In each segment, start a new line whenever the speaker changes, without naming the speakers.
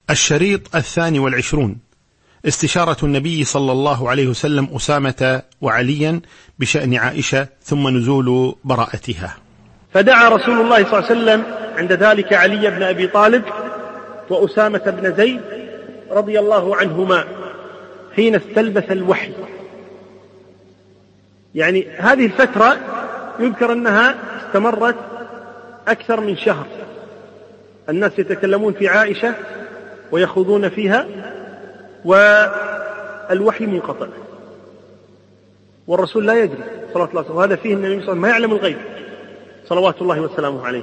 الشريط 22: استشارة النبي صلى الله عليه وسلم أسامة وعليا بشأن عائشة ثم نزول براءتها.
فدعا رسول الله صلى الله عليه وسلم عند ذلك علي بن أبي طالب وأسامة بن زيد رضي الله عنهما حين استلبث الوحي. يعني هذه الفترة يذكر أنها استمرت أكثر من شهر، الناس يتكلمون في عائشة ويخوضون فيها والوحي منقطع والرسول لا يدري صلى الله عليه وسلم، وهذا فيه النبي صلى الله عليه وسلم ما يعلم الغيب صلوات الله وسلامه عليه.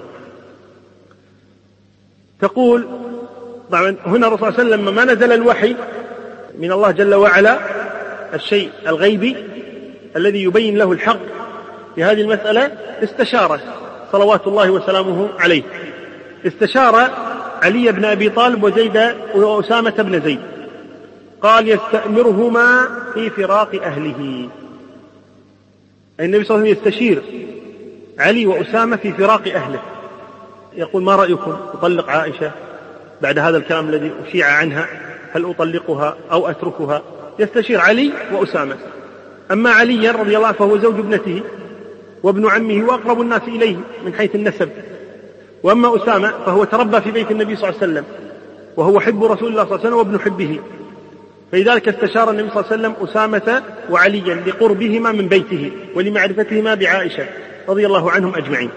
تقول طبعا هنا الرسول صلى الله عليه وسلم ما نزل الوحي من الله جل وعلا الشيء الغيبي الذي يبين له الحق في هذه المسألة، استشاره صلوات الله وسلامه عليه، استشار علي بن أبي طالب وأسامة بن زيد، قال يستأمرهما في فراق أهله. النبي صلى الله عليه وسلم يستشير علي وأسامة في فراق أهله، يقول ما رأيكم أطلق عائشة بعد هذا الكلام الذي أشيع عنها، هل أطلقها أو أتركها؟ يستشير علي وأسامة. أما علي رضي الله عنه فهو زوج ابنته وابن عمه وأقرب الناس إليه من حيث النسب، وأما أسامة فهو تربى في بيت النبي صلى الله عليه وسلم وهو حب رسول الله صلى الله عليه وسلم وابن حبه، فلذلك استشار النبي صلى الله عليه وسلم أسامة وعليا لقربهما من بيته ولمعرفتهما بعائشة رضي الله عنهم أجمعين.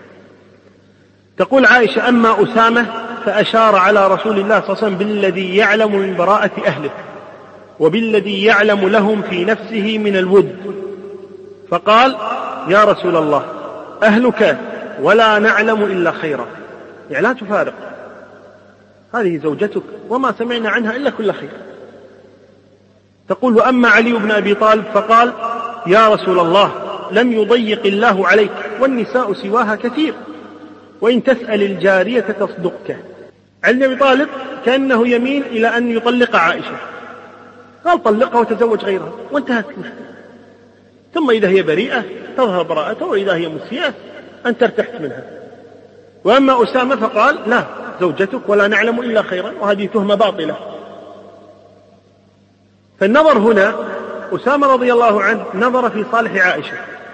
تقول عائشة أما أسامة فأشار على رسول الله صلى الله عليه وسلم بالذي يعلم من براءة أهله وبالذي يعلم لهم في نفسه من الود، فقال يا رسول الله أهلك ولا نعلم إلا خيرا، يعني لا تفارق، هذه زوجتك وما سمعنا عنها إلا كل خير. تقول وأما علي بن أبي طالب فقال يا رسول الله لم يضيق الله عليك والنساء سواها كثير وإن تسأل الجارية تصدقك. علي بن أبي طالب كأنه يميل إلى أن يطلق عائشة، قال طلقها وتزوج غيرها وانتهت المشكلة، ثم إذا هي بريئة تظهر براءتها وإذا هي مسيئة أنت ارتحت منها. وأما أسامة فقال لا زوجتك ولا نعلم إلا خيرا، وهذه تهمة باطلة. فالنظر هنا أسامة رضي الله عنه نظر في صالح عائشة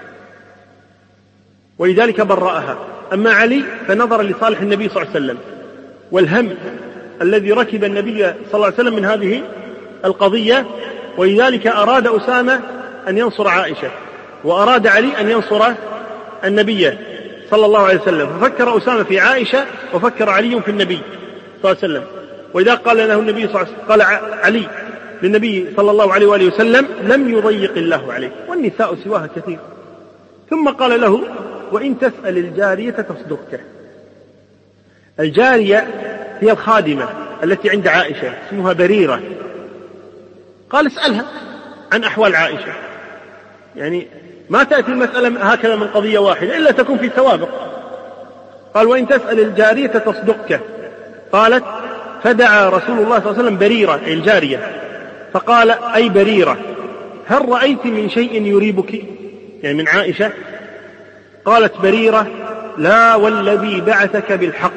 ولذلك برأها، أما علي فنظر لصالح النبي صلى الله عليه وسلم والهم الذي ركب النبي صلى الله عليه وسلم من هذه القضية، ولذلك أراد أسامة أن ينصر عائشة وأراد علي أن ينصر النبي صلى الله عليه وسلم، ففكر أسامة في عائشة وفكر علي في النبي صلى الله عليه وسلم. وإذا قال له النبي صلى الله عليه وسلم قال علي للنبي صلى الله عليه وآله وسلم لم يضيق الله عليك والنساء سواها كثير، ثم قال له وإن تسأل الجارية تصدقك. الجارية هي الخادمة التي عند عائشة اسمها بريرة، قال اسألها عن أحوال عائشة، يعني ما تأتي المسألة هكذا من قضية واحدة إلا تكون في سوابق. قال وإن تسأل الجارية تصدقك. قالت فدعا رسول الله صلى الله عليه وسلم بريرة أي الجارية فقال أي بريرة هل رأيت من شيء يريبك، يعني من عائشة؟ قالت بريرة لا والذي بعثك بالحق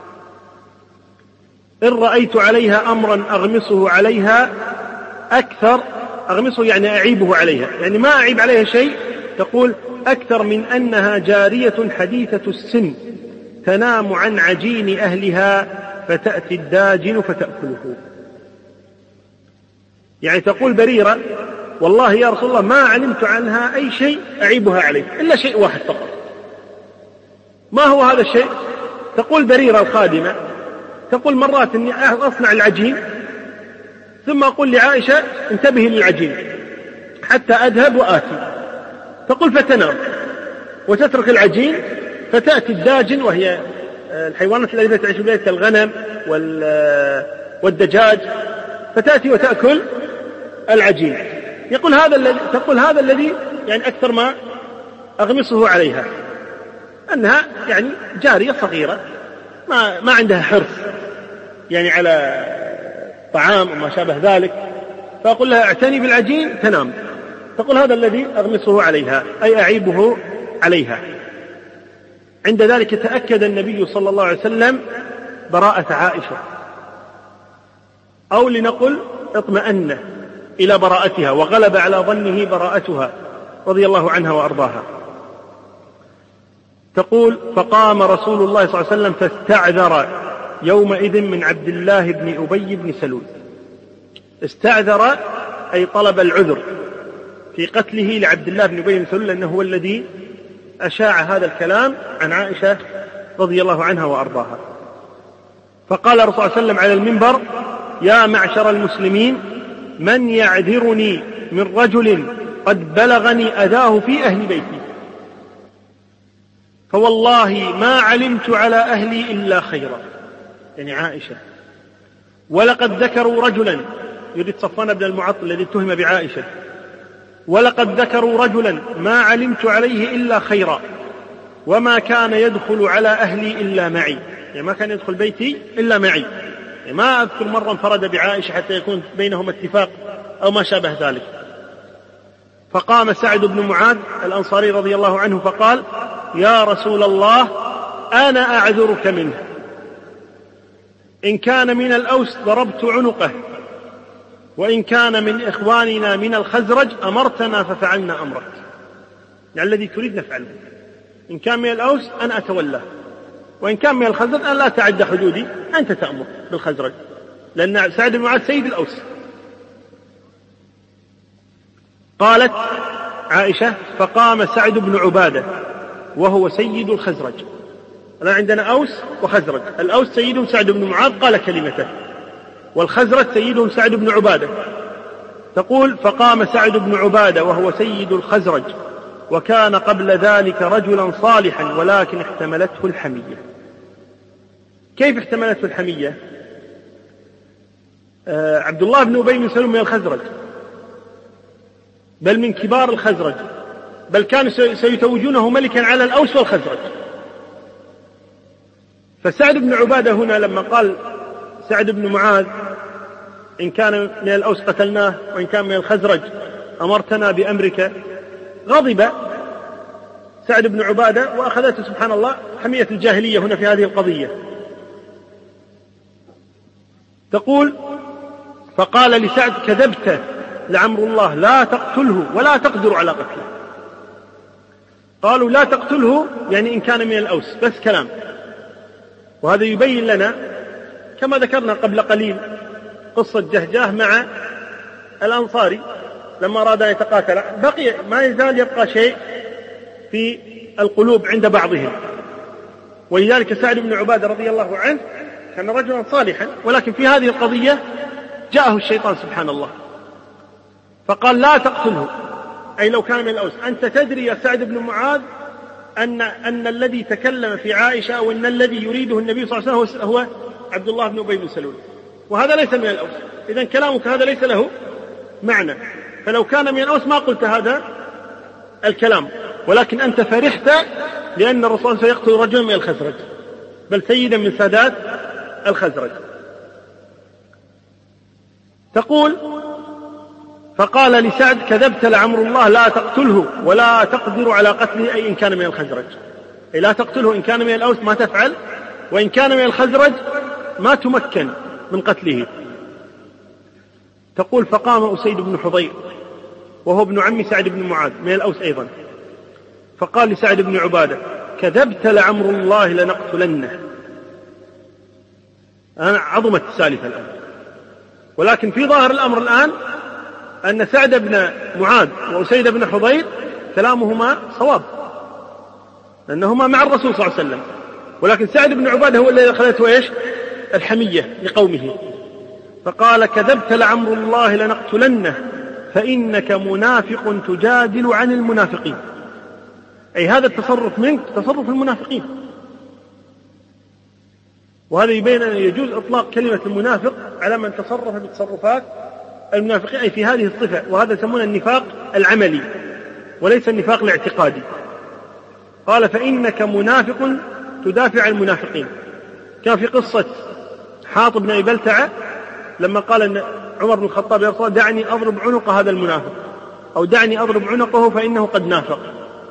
إن رأيت عليها أمرا أغمصه عليها أكثر، أغمصه يعني أعيبه عليها، يعني ما أعيب عليها شيء، تقول أكثر من أنها جارية حديثة السن تنام عن عجين أهلها فتأتي الداجن فتأكله. يعني تقول بريرة والله يا رسول الله ما علمت عنها أي شيء أعيبها عليه إلا شيء واحد فقط. ما هو هذا الشيء؟ تقول بريرة الخادمة تقول مرات أني أصنع العجين ثم أقول لعائشة انتبهي للعجين حتى أذهب وآتي، تقول فتنام وتترك العجين فتأتي الداجن وهي الحيوانات التي تعيش بها كالغنم والدجاج، فتأتي وتأكل العجين. تقول هذا الذي يعني أكثر ما أغمصه عليها، أنها يعني جارية صغيرة ما عندها حرص يعني على طعام وما شابه ذلك، فأقول لها اعتني بالعجين تنام، تقول هذا الذي أغمصه عليها أي أعيبه عليها. عند ذلك تأكد النبي صلى الله عليه وسلم براءة عائشة أو لنقل اطمأن إلى براءتها وغلب على ظنه براءتها رضي الله عنها وأرضاها. تقول: فقام رسول الله صلى الله عليه وسلم فاستعذر يومئذ من عبد الله بن أبي بن سلول. استعذر أي طلب العذر في قتله لعبد الله بن أبي بن سلول، لأنه هو الذي أشاع هذا الكلام عن عائشة رضي الله عنها وأرضاها. فقال الرسول صلى الله عليه وسلم على المنبر: يا معشر المسلمين، من يعذرني من رجل قد بلغني أذاه في أهل بيتي، فوالله ما علمت على أهلي إلا خيرا، يعني عائشة. ولقد ذكروا رجلا، يريد صفوان بن المعطل الذي اتهم بعائشة، ولقد ذكروا رجلا ما علمت عليه إلا خيرا، وما كان يدخل على أهلي إلا معي، يعني ما كان يدخل بيتي إلا معي، يعني ما أذكر مرة انفرد بعائشة حتى يكون بينهم اتفاق أو ما شابه ذلك. فقام سعد بن معاذ الأنصاري رضي الله عنه فقال: يا رسول الله، أنا أعذرك منه، إن كان من الأوس ضربت عنقه، وإن كان من إخواننا من الخزرج أمرتنا ففعلنا أمرك، يعني الذي تريد نفعله. إن كان من الأوس أنا أتولاه، وإن كان من الخزرج أنا لا تعدى حدودي، أنت تأمر بالخزرج، لأن سعد بن معاذ سيد الأوس. قالت عائشة: فقام سعد بن عبادة وهو سيد الخزرج. الآن عندنا أوس وخزرج، الأوس سيدهم سعد بن معاذ قال كلمته، والخزرج سيدهم سعد بن عبادة. تقول: فقام سعد بن عبادة وهو سيد الخزرج، وكان قبل ذلك رجلا صالحا ولكن احتملته الحمية. كيف احتملته الحمية؟ عبد الله بن أبي بن سلول من الخزرج، بل من كبار الخزرج، بل كانوا سيتوجونه ملكا على الأوس والخزرج. فسعد بن عبادة هنا لما قال سعد بن معاذ: إن كان من الأوس قتلناه، وإن كان من الخزرج أمرتنا بأمرك، غضب سعد بن عبادة وأخذته سبحان الله حمية الجاهلية هنا في هذه القضية. تقول: فقال لسعد: كذبت لعمر الله، لا تقتله ولا تقدر على قتله. قالوا: لا تقتله يعني إن كان من الأوس، بس كلام. وهذا يبين لنا كما ذكرنا قبل قليل قصة جهجاه مع الأنصاري لما أراد أن يتقاتل، بقي ما يزال يبقى شيء في القلوب عند بعضهم. ولذلك سعد بن عبادة رضي الله عنه كان رجلا صالحا، ولكن في هذه القضية جاءه الشيطان سبحان الله فقال: لا تقتله، أي لو كان من الأوس. أنت تدري يا سعد بن معاذ أن الذي تكلم في عائشة أو أن الذي يريده النبي صلى الله عليه وسلم هو عبد الله بن أبي بن سلول، وهذا ليس من الأوس، إذن كلامك هذا ليس له معنى. فلو كان من الأوس ما قلت هذا الكلام، ولكن أنت فرحت لأن الرسول سيقتل رجلا من الخزرج، بل سيدا من سادات الخزرج. تقول: فقال لسعد: كذبت لعمر الله، لا تقتله ولا تقدر على قتله، أي إن كان من الخزرج، أي لا تقتله إن كان من الأوس ما تفعل، وإن كان من الخزرج ما تمكن من قتله. تقول: فقام أسيد بن حضير وهو ابن عم سعد بن معاذ من الأوس أيضا، فقال لسعد بن عبادة: كذبت لعمر الله لنقتلنه. عظمت السالفة الآن، ولكن في ظاهر الأمر الآن أن سعد بن معاذ وأسيد بن حضير كلامهما صواب، لأنهما مع الرسول صلى الله عليه وسلم، ولكن سعد بن عبادة هو الذي أخذته إيش؟ الحمية لقومه. فقال: كذبت لعمر الله لنقتلنه، فإنك منافق تجادل عن المنافقين، أي هذا التصرف منك تصرف المنافقين. وهذا يبين أن يجوز إطلاق كلمة المنافق على من تصرف بتصرفات المنافقين، أي في هذه الصفة، وهذا يسمونه النفاق العملي وليس النفاق الاعتقادي. قال: فإنك منافق تدافع عن المنافقين. كان في قصة حاطب بن أبي بلتعة لما قال أن عمر بن الخطاب: يا رسول الله، دعني أضرب عنق هذا المنافق، أو دعني أضرب عنقه فإنه قد نافق،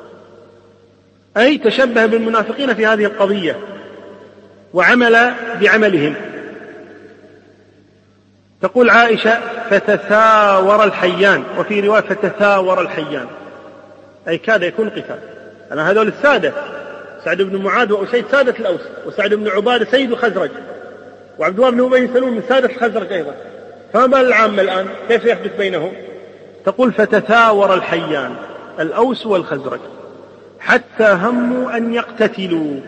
أي تشبه بالمنافقين في هذه القضية وعمل بعملهم. تقول عائشة: فتثاور الحيان، وفي رواية فتثاور الحيان، أي كاد يكون قتال. أنا هذول السادة، سعد بن معاذ وأسيد سادة الأوس، وسعد بن عبادة سيد الخزرج، وعبد الله بن أبي سلول من سادة الخزرج أيضا، فما بال العامة الآن كيف يحدث بينهم؟ تقول: فتثاور الحيان، الأوس والخزرج، حتى هموا أن يقتتلوا،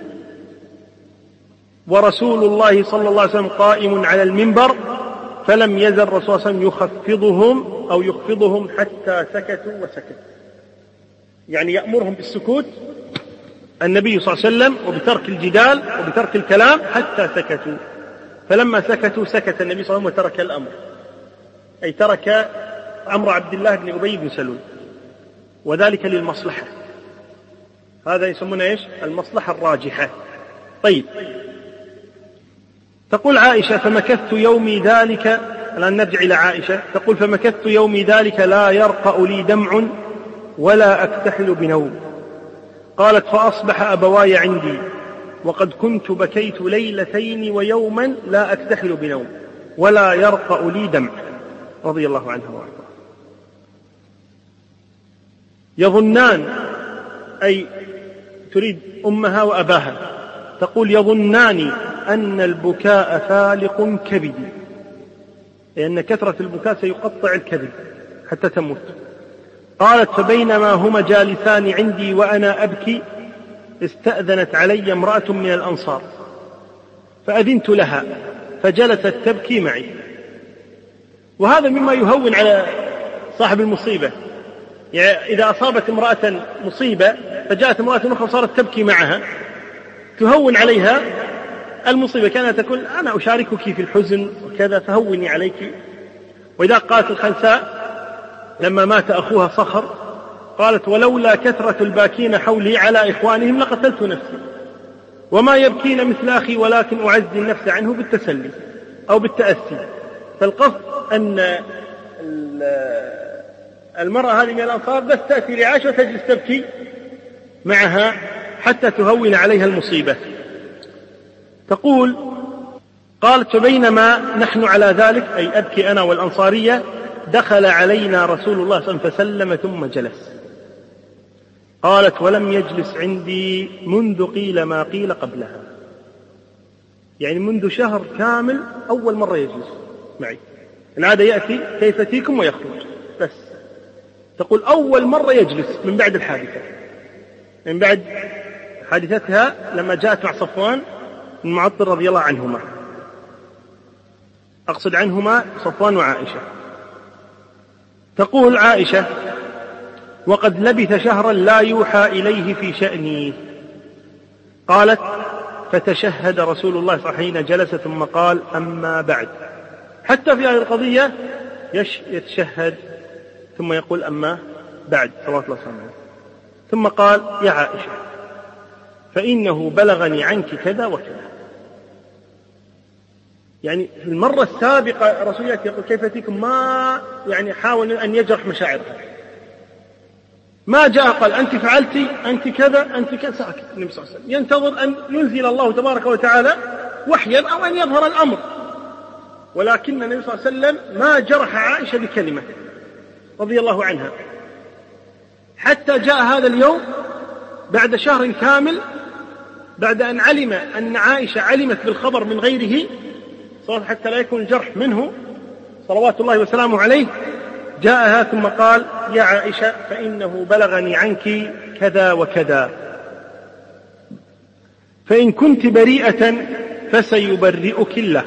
ورسول الله صلى الله عليه وسلم قائم على المنبر، فلم يزل الرسول صلى الله عليه وسلم يخفضهم حتى سكتوا وسكت، يعني يأمرهم بالسكوت النبي صلى الله عليه وسلم، وبترك الجدال وبترك الكلام حتى سكتوا. فلما سكتوا سكت النبي صلى الله عليه وسلم وترك الأمر، أي ترك أمر عبد الله بن أبي بن سلول، وذلك للمصلحة. هذا يسمونه إيش؟ المصلحة الراجحة. طيب، تقول عائشة: فمكثت يومي ذلك، الآن نرجع إلى عائشة، تقول: فمكثت يومي ذلك لا يرقأ لي دمع ولا أكتحل بنوم. قالت: فأصبح أبواي عندي وقد كنت بكيت ليلتين ويوما لا أكتحل بنوم ولا يرقأ لي دمع، رضي الله عنها وارضاها. يظنان، أي تريد أمها وأباها، تقول: يظنان أن البكاء فالق كبدي، لأن كثرة البكاء سيقطع الكبد حتى تموت. قالت: فبينما هما جالسان عندي وأنا أبكي استأذنت علي امرأة من الأنصار فأذنت لها فجلست تبكي معي. وهذا مما يهون على صاحب المصيبة، يعني إذا أصابت امرأة مصيبة فجاءت امرأة أخرى صارت تبكي معها تهون عليها المصيبة، كانت تقول: أنا أشاركك في الحزن وكذا فهوني عليك. وإذا قالت الخنساء لما مات أخوها صخر قالت: ولولا كثرة الباكين حولي على إخوانهم لقتلت نفسي، وما يبكين مثل أخي ولكن أعزي النفس عنه بالتسلي أو بالتأسي. فالقصد أن المرأة هذه من الأنصار بس تأتي لعائشة وتجلس تبكي معها حتى تهون عليها المصيبة. تقول: قالت: فبينما نحن على ذلك، أي أبكي أنا والأنصارية، دخل علينا رسول الله صلى الله عليه وسلم فسلم ثم جلس. قالت: ولم يجلس عندي منذ قيل ما قيل قبلها، يعني منذ شهر كامل أول مرة يجلس معي، العادة يأتي كيف فيكم ويخرج بس. تقول: أول مرة يجلس من بعد الحادثة، من بعد حادثتها لما جاءت مع صفوان بن معطل رضي الله عنهما، أقصد عنهما صفوان وعائشة. تقول عائشة: وقد لبث شهرا لا يوحى إليه في شأني. قالت: فتشهد رسول الله صلى الله عليه وسلم حين جلس ثم قال: أما بعد. حتى في هذه القضية يتشهد ثم يقول: أما بعد، صلوات الله وسلامه. ثم قال: يا عائشة، فإنه بلغني عنك كذا وكذا. يعني في المرة السابقة رسول الله يقول: كيف فيكم، ما يعني حاول أن يجرح مشاعرها، ما جاء قال: أنت فعلتي، أنت كذا، أنت كذا، ساكت. النبي صلى الله عليه وسلم ينتظر أن ينزل الله تبارك وتعالى وحيا أو أن يظهر الأمر، ولكن النبي صلى الله عليه وسلم ما جرح عائشة بكلمة رضي الله عنها، حتى جاء هذا اليوم بعد شهر كامل، بعد أن علم أن عائشة علمت بالخبر من غيره حتى لا يكون الجرح منه صلوات الله وسلامه عليه، جاءها ثم قال: يا عائشة، فإنه بلغني عنك كذا وكذا، فإن كنت بريئة فسيبرئك الله،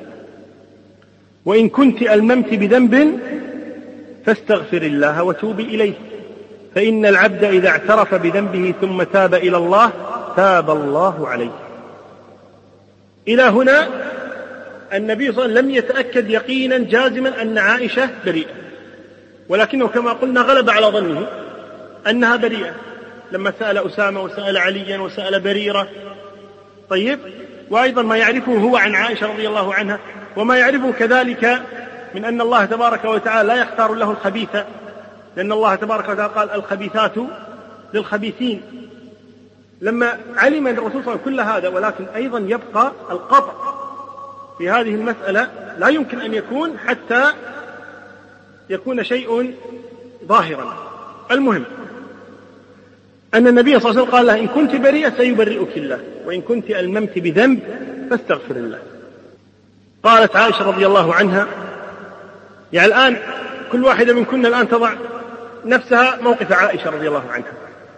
وإن كنت ألممت بذنب فاستغفر الله وتوبي إليه، فإن العبد إذا اعترف بذنبه ثم تاب إلى الله تاب الله عليه. إلى هنا النبي صلى الله عليه وسلم لم يتأكد يقينا جازما أن عائشة بريئة، ولكنه كما قلنا غلب على ظنه أنها بريئة لما سأل أسامة وسأل عليا وسأل بريرة. طيب، وأيضا ما يعرفه هو عن عائشة رضي الله عنها، وما يعرفه كذلك من أن الله تبارك وتعالى لا يختار له الخبيث، لأن الله تبارك وتعالى قال: الخبيثات للخبيثين. لما علم الرسول صلى الله عليه وسلم كل هذا، ولكن أيضا يبقى القطع في هذه المسألة لا يمكن أن يكون حتى يكون شيء ظاهرا. المهم أن النبي صلى الله عليه وسلم قال لها: إن كنت بريئة سيبرئك الله، وإن كنت ألممت بذنب فاستغفر الله. قالت عائشة رضي الله عنها: يعني الآن كل واحدة منكن الآن تضع نفسها موقف عائشة رضي الله عنها،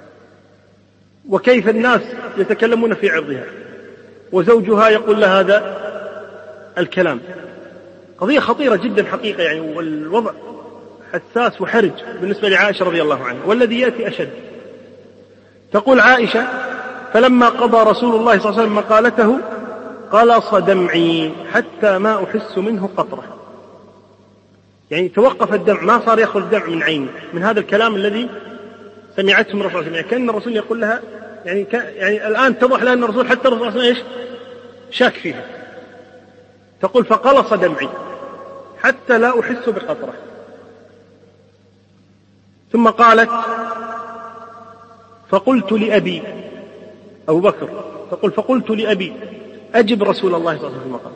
وكيف الناس يتكلمون في عرضها، وزوجها يقول لها هذا الكلام. قضية خطيرة جدا حقيقة يعني، والوضع حساس وحرج بالنسبة لعائشة رضي الله عنها، والذي يأتي أشد. تقول عائشة: فلما قضى رسول الله صلى الله عليه وسلم مقالته قلص دمعي حتى ما أحس منه قطرة. يعني توقف الدمع، ما صار يخرج دمع من عيني من هذا الكلام الذي سمعته من الرسول. يعني كأن الرسول يقول لها، يعني الآن تضح لها أن الرسول حتى الرسول إيش شاك فيها. تقول: فقلص دمعي حتى لا أحس بقطرة. ثم قالت: فقلت لأبي أبو بكر، تقول: فقلت لأبي أجب رسول الله صلى الله عليه وسلم.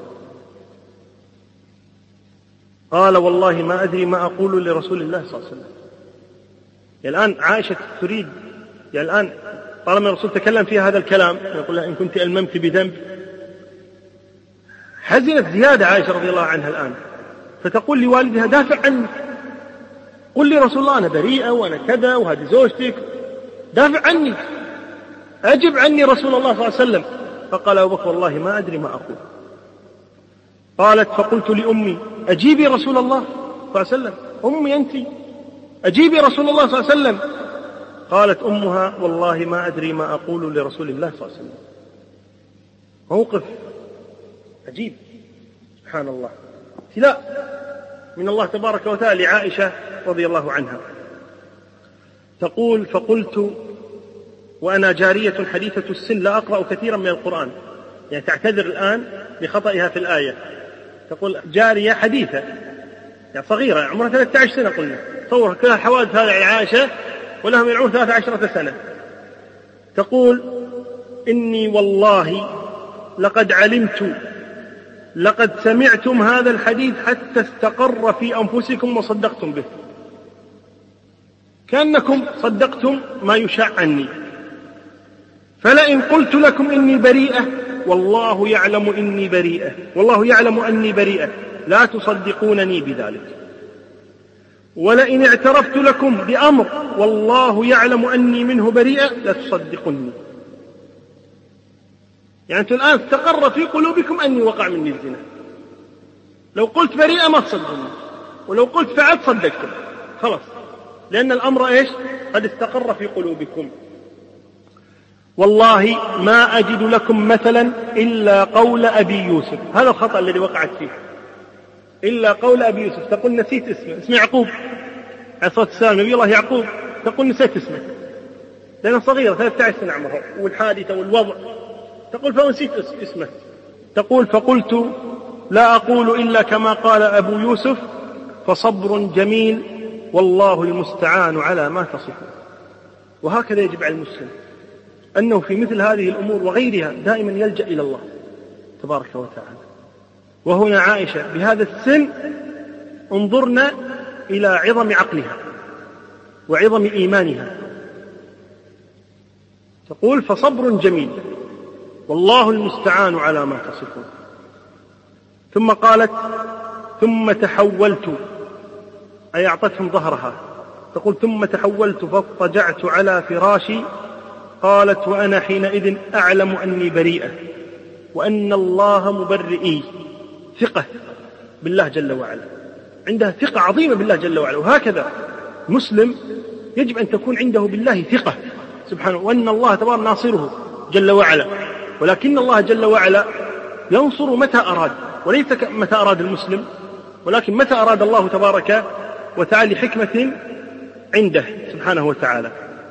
قال: والله ما أدري ما أقول لرسول الله صلى الله عليه وسلم. يعني الآن عائشة تريد، يعني الآن طالما الرسول تكلم فيها هذا الكلام، يقول لها: إن كنت ألممت بذنب، حزنت زيادة عائشة رضي الله عنها الآن، فتقول لوالدها: دافع عني، قل لي رسول الله أنا بريئة وأنا كذا وهذه زوجتك، دافع عني، أجب عني رسول الله صلى الله عليه وسلم. فقال أبو بكر: والله ما أدري ما أقول. قالت: فقلت لأمي أجيبي رسول الله صلى الله عليه وسلم. أمي أنت أجيبي رسول الله صلى الله عليه وسلم. قالت أمها: والله ما أدري ما أقول لرسول الله صلى الله عليه وسلم. موقف عجيب، سبحان الله، ابتلاء من الله تبارك وتعالى لعائشة رضي الله عنها. تقول: فقلت وأنا جارية حديثة السن لا أقرأ كثيرا من القرآن. يعني تعتذر الآن لخطئها في الآية. تقول: جارية حديثة، يعني صغيرة، عمرها 13 سنة. قلنا تصور كلها حوادث هذه عائشة ولهم يلعون 13 سنة. تقول: إني والله لقد علمت، لقد سمعتم هذا الحديث حتى استقر في أنفسكم وصدقتم به، كأنكم صدقتم ما يشاع عني. فلئن قلت لكم إني بريئة والله يعلم إني بريئة، والله يعلم أني بريئة، لا تصدقونني بذلك. ولئن اعترفت لكم بأمر والله يعلم أني منه بريئة لا تصدقوني. يعني أنتم الآن استقر في قلوبكم أني وقع مني الزنا، لو قلت بريئة ما تصدقوني، ولو قلت فعلت صدقتم، خلاص، لأن الأمر إيش قد استقر في قلوبكم. والله ما أجد لكم مثلا إلا قول أبي يوسف. هذا الخطأ الذي وقعت فيه، إلا قول أبي يوسف. تقول نسيت اسمه يعقوب عليه الصلاة والسلام، نبي الله يعقوب. تقول نسيت اسمه لأنه صغيرة 13 سنة عمرها، والحادثة والوضع. تقول فنسيت اسمه. تقول: فقلت لا أقول إلا كما قال أبو يوسف، فصبر جميل والله المستعان على ما تصفون. وهكذا يجب على المسلم أنه في مثل هذه الأمور وغيرها دائما يلجأ إلى الله تبارك وتعالى. وهنا عائشة بهذا السن انظرنا إلى عظم عقلها وعظم إيمانها. تقول: فصبر جميل والله المستعان على ما تصفون. ثم قالت: ثم تحولت، أي أعطتهم ظهرها. تقول: ثم تحولت فاضطجعت على فراشي. قالت: وأنا حينئذ أعلم أني بريئة وأن الله مبرئي. ثقة بالله جل وعلا، عندها ثقة عظيمة بالله جل وعلا. وهكذا مسلم يجب أن تكون عنده بالله ثقة سبحانه، وأن الله تبارك ناصره جل وعلا. ولكن الله جل وعلا ينصر متى أراد، وليس متى أراد المسلم، ولكن متى أراد الله تبارك وتعالى لحكمة عنده سبحانه وتعالى.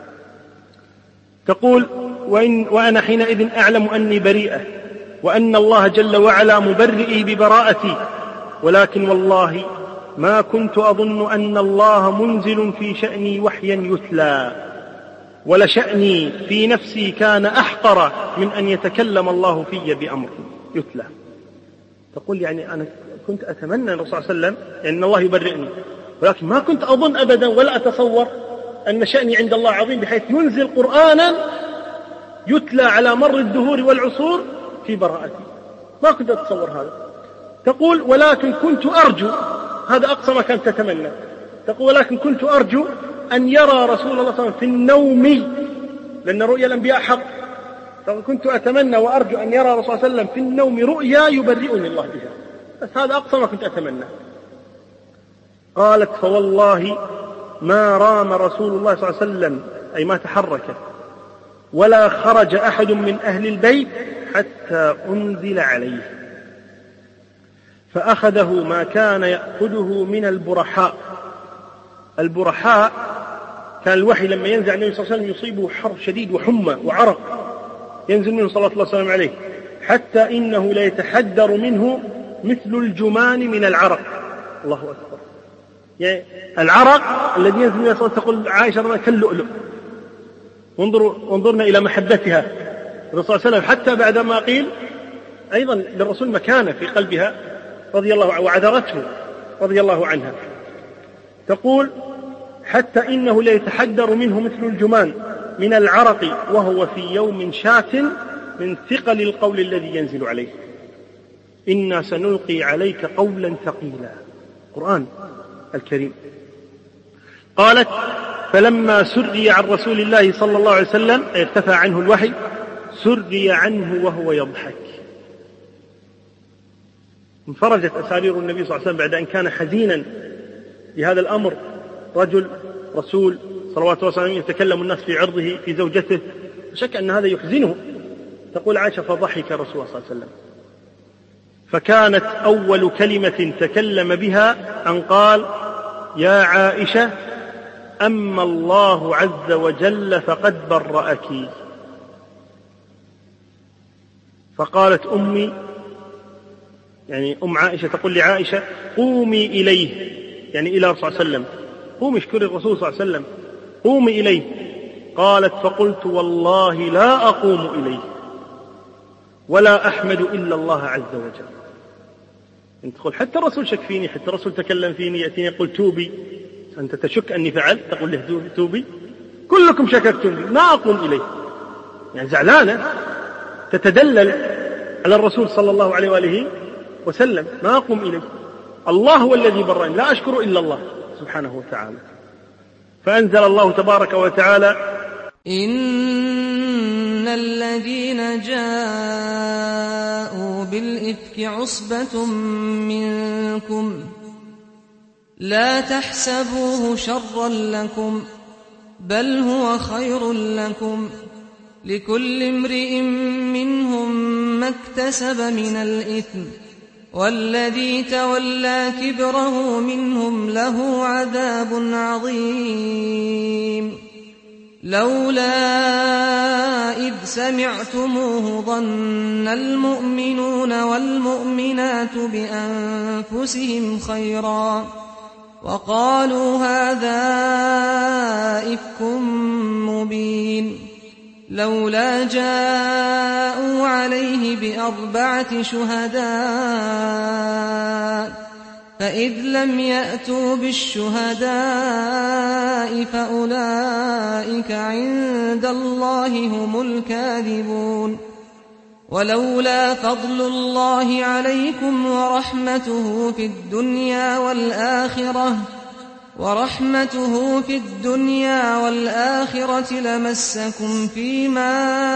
تقول: وأنا حينئذ أعلم أني بريئة وأن الله جل وعلا مبرئي ببراءتي، ولكن والله ما كنت أظن أن الله منزل في شأني وحيا يتلى، ولشأني في نفسي كان أحقر من أن يتكلم الله في بأمر يتلى. تقول يعني أنا كنت أتمنى الرسول صلى الله عليه وسلم يعني أن الله يبرئني، ولكن ما كنت أظن أبدا ولا أتصور أن شأني عند الله عظيم بحيث ينزل قرآنا يتلى على مر الدهور والعصور في براءتي، ما كنت أتصور هذا. تقول ولكن كنت أرجو، هذا أقصى ما كانت تتمنى، تقول ولكن كنت أرجو أن يرى رسول الله صلى الله عليه وسلم في النوم، لأن رؤيا الأنبياء حق، كنت أتمنى وأرجو أن يرى رسول الله صلى الله عليه وسلم في النوم رؤيا يبرئني الله بها، بس هذا أقصى ما كنت أتمنى. قالت فوالله ما رام رسول الله صلى الله عليه وسلم، أي ما تحرك ولا خرج أحد من أهل البيت حتى أنزل عليه، فأخذه ما كان يأخذه من البرحاء. البرحاء كان الوحي لما ينزل على النبي صلى الله عليه وسلم يصيبه حر شديد وحمى وعرق ينزل منه صلى الله عليه وسلم عليه، حتى إنه لا يتحدر منه مثل الجمان من العرق. الله أكبر، يعني العرق الذي ينزل منه صلى الله عليه وسلم تقول عائشة كاللؤلؤ. وانظرنا إلى محبتها الرسول صلى الله عليه وسلم، حتى بعدما قيل أيضا للرسول مكانة في قلبها رضي الله عنه وعذرته رضي الله عنها. تقول حتى إنه لا يتحدر منه مثل الجمان من العرق وهو في يوم شات من ثقل القول الذي ينزل عليه، إنا سنلقي عليك قولا ثقيلا، القرآن الكريم. قالت فلما سري عن رسول الله صلى الله عليه وسلم ارتفع عنه الوحي، سري عنه وهو يضحك. انفرجت أسارير النبي صلى الله عليه وسلم بعد أن كان حزينا بهذا الأمر، رجل رسول صلوات الله وسلامه يتكلم الناس في عرضه في زوجته، شك أن هذا يحزنه. تقول عائشة فضحك رسول الله صلى الله عليه وسلم، فكانت أول كلمة تكلم بها أن قال يا عائشة أما الله عز وجل فقد برأك. فقالت أمي، يعني أم عائشة تقول لعائشة قومي إليه، يعني إلى الرسول صلى الله عليه وسلم، قومي اشكري الرسول صلى الله عليه وسلم، قومي إليه. قالت فقلت والله لا أقوم إليه ولا أحمد إلا الله عز وجل. انت تقول حتى الرسول شك فيني، حتى الرسول تكلم فيني، يأتيني يقول توبي، أنت تشك أني فعلت، تقول له توبي، كلكم شككتم بي ما أقوم إليه، يعني زعلانة تتدلل على الرسول صلى الله عليه وآله وسلم، ما أقوم إليه، الله هو الذي برأني، لا أشكر إلا الله سبحانه وتعالى. فأنزل الله تبارك وتعالى
إن الذين جاءوا بالإفك عصبة منكم لا تحسبوه شرا لكم بل هو خير لكم، لكل امرئ منهم ما اكتسب من الإثم، والذي تولى كبره منهم له عذاب عظيم. لولا إذ سمعتموه ظن المؤمنون والمؤمنات بأنفسهم خيرا وقالوا هذا إفك مبين. لولا جاءوا عليه بأربعة شهداء فإذ لم يأتوا بالشهداء فأولئك عند الله هم الكاذبون. ولولا فضل الله عليكم ورحمته في الدنيا والآخرة لمسكم فيما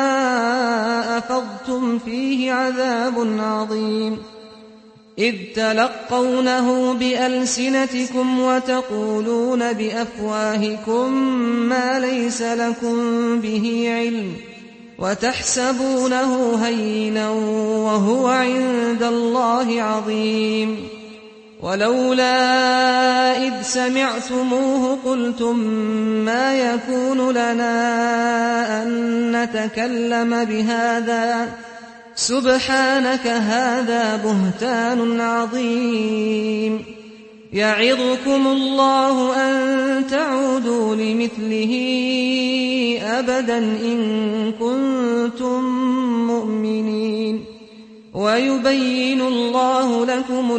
أفضتم فيه عذاب عظيم، إذ تلقونه بألسنتكم وتقولون بأفواهكم ما ليس لكم به علم وتحسبونه هينا وهو عند الله عظيم. ولولا إذ سمعتموه قلتم ما يكون لنا أن نتكلم بهذا سبحانك هذا بهتان عظيم. يعظكم الله أن تعودوا لمثله أبدا إن كنتم مؤمنين. ويبين الله لكم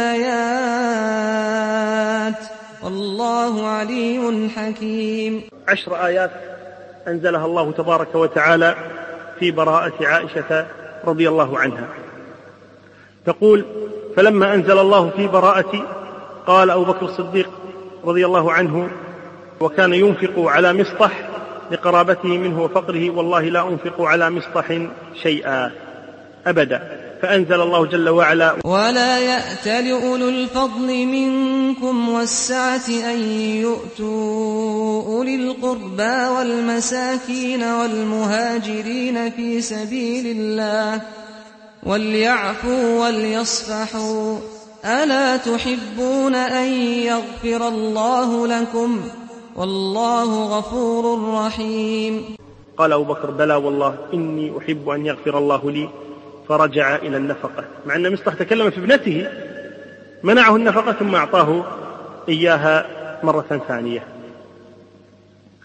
الآيات والله عليم حكيم.
10 آيات أنزلها الله تبارك وتعالى في براءة عائشة رضي الله عنها. تقول: فلما أنزل الله في براءتي قال أبو بكر الصديق رضي الله عنه: وكان ينفق على مصطح لقرابته منه وفقره، والله لا أنفق على مصطح شيئا أبدا. فأنزل الله جل وعلا:
ولا يأتل أولو الفضل منكم والسعة أن يؤتوا أولي القربى والمساكين والمهاجرين في سبيل الله وليعفوا وليصفحوا ألا تحبون أن يغفر الله لكم والله غفور رحيم.
قال أبو بكر: بلى والله إني أحب أن يغفر الله لي. فرجع إلى النفقة، مع أن مصطح تكلم في ابنته، منعه النفقة ثم أعطاه إياها مرة ثانية.